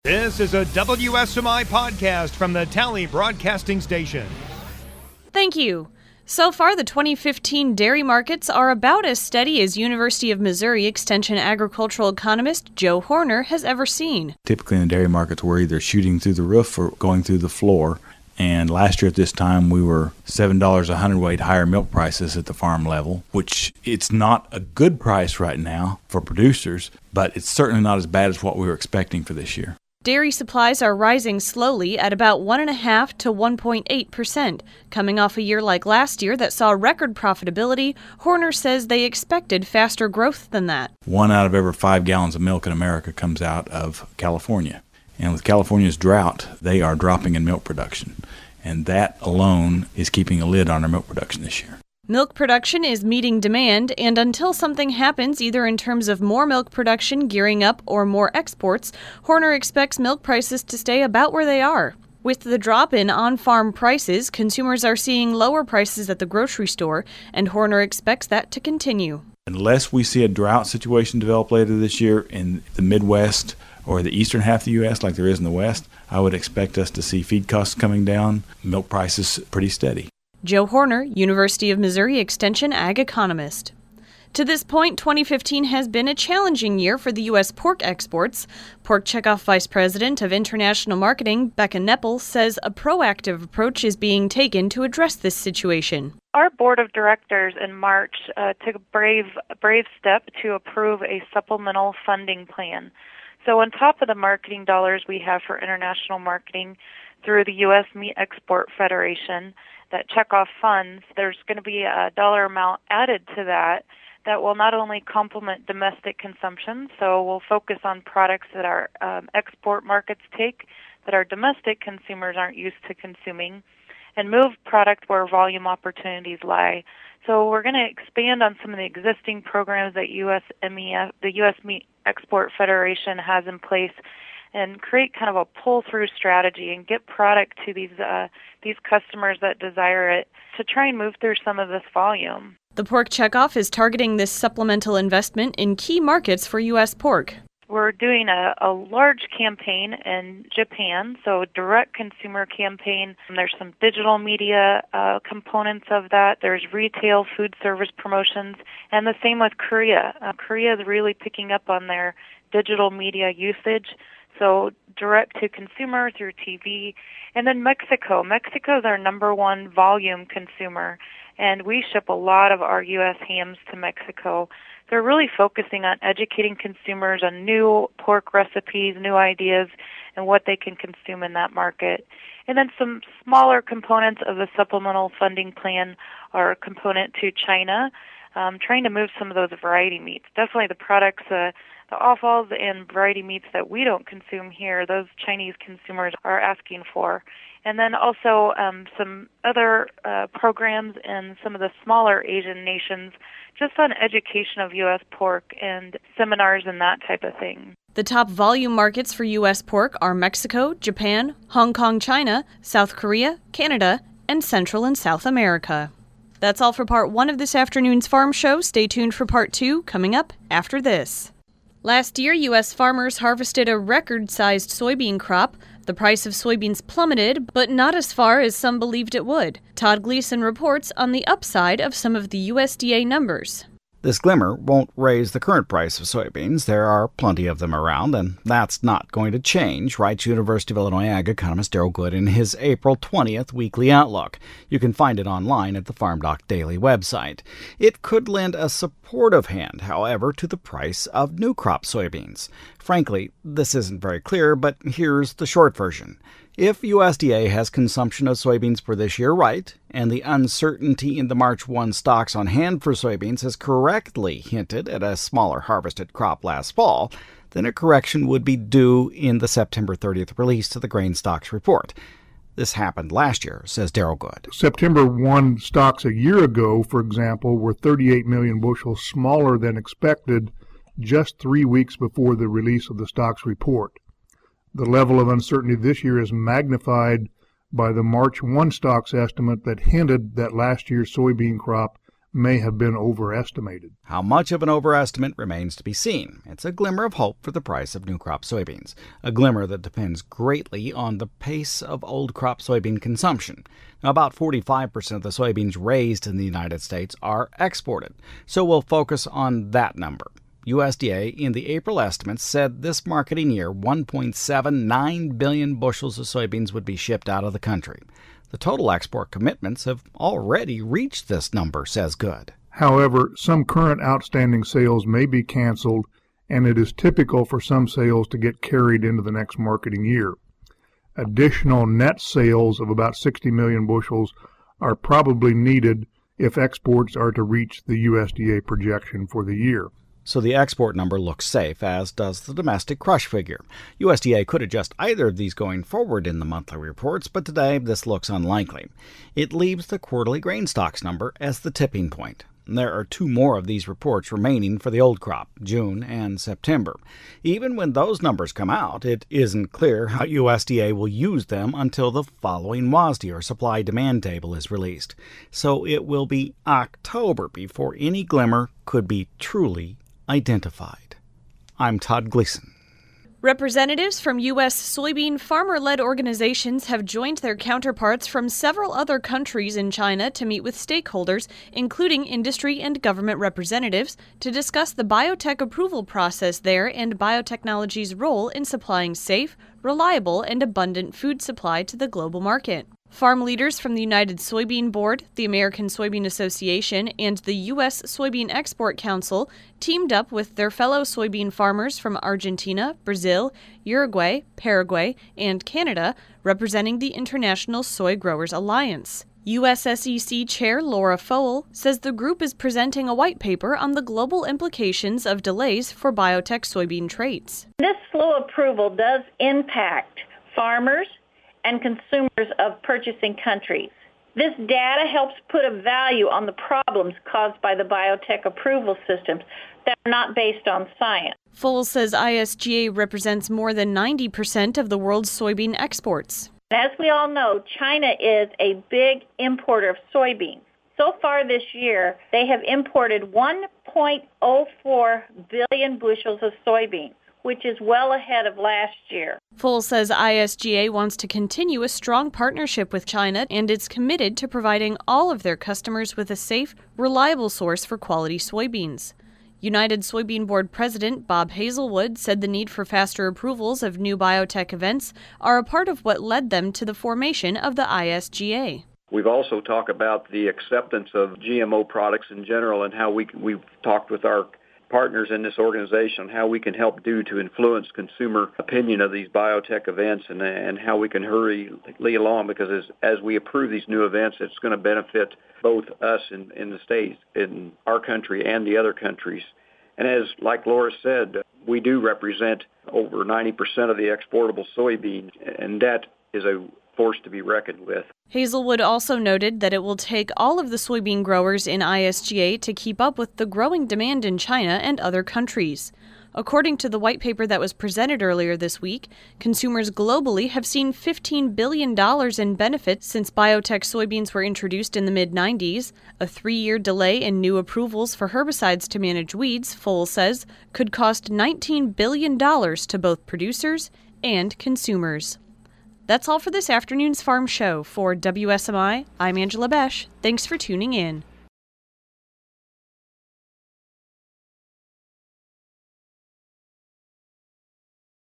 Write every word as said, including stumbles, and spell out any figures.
This is a W S M I podcast from the Tally Broadcasting Station. Thank you. So far, the twenty fifteen dairy markets are about as steady as University of Missouri Extension agricultural economist Joe Horner has ever seen. Typically in the dairy markets, we're either shooting through the roof or going through the floor. And last year at this time, we were seven dollars a hundredweight higher milk prices at the farm level, which it's not a good price right now for producers, but it's certainly not as bad as what we were expecting for this year. Dairy supplies are rising slowly at about one point five to one point eight percent. Coming off a year like last year that saw record profitability, Horner says they expected faster growth than that. One out of every five gallons of milk in America comes out of California. And with California's drought, they are dropping in milk production. And that alone is keeping a lid on our milk production this year. Milk production is meeting demand, and until something happens, either in terms of more milk production gearing up or more exports, Horner expects milk prices to stay about where they are. With the drop in on-farm prices, consumers are seeing lower prices at the grocery store, and Horner expects that to continue. Unless we see a drought situation develop later this year in the Midwest or the eastern half of the U S like there is in the West, I would expect us to see feed costs coming down, milk prices pretty steady. Joe Horner, University of Missouri Extension ag economist. To this point, twenty fifteen has been a challenging year for the U S pork exports. Pork Checkoff Vice President of International Marketing, Becca Neppel, says a proactive approach is being taken to address this situation. Our board of directors in March uh, took a brave, a brave step to approve a supplemental funding plan. So on top of the marketing dollars we have for international marketing through the U S Meat Export Federation that check off funds, there's going to be a dollar amount added to that that will not only complement domestic consumption, so we'll focus on products that our um, export markets take that our domestic consumers aren't used to consuming, and move product where volume opportunities lie. So we're going to expand on some of the existing programs that U S M E F, the U S Meat Export Federation has in place, and create kind of a pull-through strategy and get product to these uh, these customers that desire it to try and move through some of this volume. The Pork Checkoff is targeting this supplemental investment in key markets for U S pork. We're doing a, a large campaign in Japan, so a direct consumer campaign. There's some digital media uh, components of that. There's retail food service promotions, and the same with Korea. Uh, Korea is really picking up on their digital media usage. So direct to consumer through T V. And then Mexico. Mexico is our number one volume consumer, and we ship a lot of our U S hams to Mexico. They're really focusing on educating consumers on new pork recipes, new ideas, and what they can consume in that market. And then some smaller components of the supplemental funding plan are a component to China, um, trying to move some of those variety meats. Definitely the products, uh, the offals and variety meats that we don't consume here, those Chinese consumers are asking for. And then also um, some other uh, programs in some of the smaller Asian nations just on education of U S pork and seminars and that type of thing. The top volume markets for U S pork are Mexico, Japan, Hong Kong, China, South Korea, Canada, and Central and South America. That's all for part one of this afternoon's Farm Show. Stay tuned for part two coming up after this. Last year, U S farmers harvested a record-sized soybean crop. The price of soybeans plummeted, but not as far as some believed it would. Todd Gleason reports on the upside of some of the U S D A numbers. This glimmer won't raise the current price of soybeans. There are plenty of them around, and that's not going to change, writes University of Illinois ag economist Darrell Good in his April twentieth weekly outlook. You can find it online at the FarmDoc Daily website. It could lend a supportive hand, however, to the price of new crop soybeans. Frankly, this isn't very clear, but here's the short version. If U S D A has consumption of soybeans for this year right, and the uncertainty in the March first stocks on hand for soybeans has correctly hinted at a smaller harvested crop last fall, then a correction would be due in the September thirtieth release to the grain stocks report. This happened last year, says Darrell Good. September first stocks a year ago, for example, were thirty-eight million bushels smaller than expected just three weeks before the release of the stocks report. The level of uncertainty this year is magnified by the March first stocks estimate that hinted that last year's soybean crop may have been overestimated. How much of an overestimate remains to be seen. It's a glimmer of hope for the price of new crop soybeans, a glimmer that depends greatly on the pace of old crop soybean consumption. Now, about forty-five percent of the soybeans raised in the United States are exported, so we'll focus on that number. U S D A, in the April estimates, said this marketing year one point seven nine billion bushels of soybeans would be shipped out of the country. The total export commitments have already reached this number, says Good. However, some current outstanding sales may be canceled, and it is typical for some sales to get carried into the next marketing year. Additional net sales of about sixty million bushels are probably needed if exports are to reach the U S D A projection for the year. So the export number looks safe, as does the domestic crush figure. U S D A could adjust either of these going forward in the monthly reports, but today this looks unlikely. It leaves the quarterly grain stocks number as the tipping point. There are two more of these reports remaining for the old crop, June and September. Even when those numbers come out, it isn't clear how U S D A will use them until the following W A S D, or supply-demand table, is released. So it will be October before any glimmer could be truly identified. I'm Todd Gleason. Representatives from U S soybean farmer-led organizations have joined their counterparts from several other countries in China to meet with stakeholders, including industry and government representatives, to discuss the biotech approval process there and biotechnology's role in supplying safe, reliable, and abundant food supply to the global market. Farm leaders from the United Soybean Board, the American Soybean Association, and the U S Soybean Export Council teamed up with their fellow soybean farmers from Argentina, Brazil, Uruguay, Paraguay, and Canada, representing the International Soy Growers Alliance. U S S E C Chair Laura Fowle says the group is presenting a white paper on the global implications of delays for biotech soybean traits. This slow approval does impact farmers and consumers of purchasing countries. This data helps put a value on the problems caused by the biotech approval systems that are not based on science. Fowle says I S G A represents more than ninety percent of the world's soybean exports. As we all know, China is a big importer of soybeans. So far this year, they have imported one point zero four billion bushels of soybeans, which is well ahead of last year. Fowle says I S G A wants to continue a strong partnership with China, and it's committed to providing all of their customers with a safe, reliable source for quality soybeans. United Soybean Board President Bob Hazelwood said the need for faster approvals of new biotech events are a part of what led them to the formation of the I S G A. We've also talked about the acceptance of G M O products in general, and how we can, we've talked with our partners in this organization on how we can help do to influence consumer opinion of these biotech events, and and how we can hurry along, because as, as we approve these new events, it's going to benefit both us in, in the States, in our country, and the other countries. And as, like Laura said, we do represent over ninety percent of the exportable soybeans, and that is a force to be reckoned with. Hazelwood also noted that it will take all of the soybean growers in I S G A to keep up with the growing demand in China and other countries. According to the white paper that was presented earlier this week, consumers globally have seen fifteen billion dollars in benefits since biotech soybeans were introduced in the mid nineties. A three-year delay in new approvals for herbicides to manage weeds, Fowle says, could cost nineteen billion dollars to both producers and consumers. That's all for this afternoon's Farm Show. For W S M I, I'm Angela Besh. Thanks for tuning in.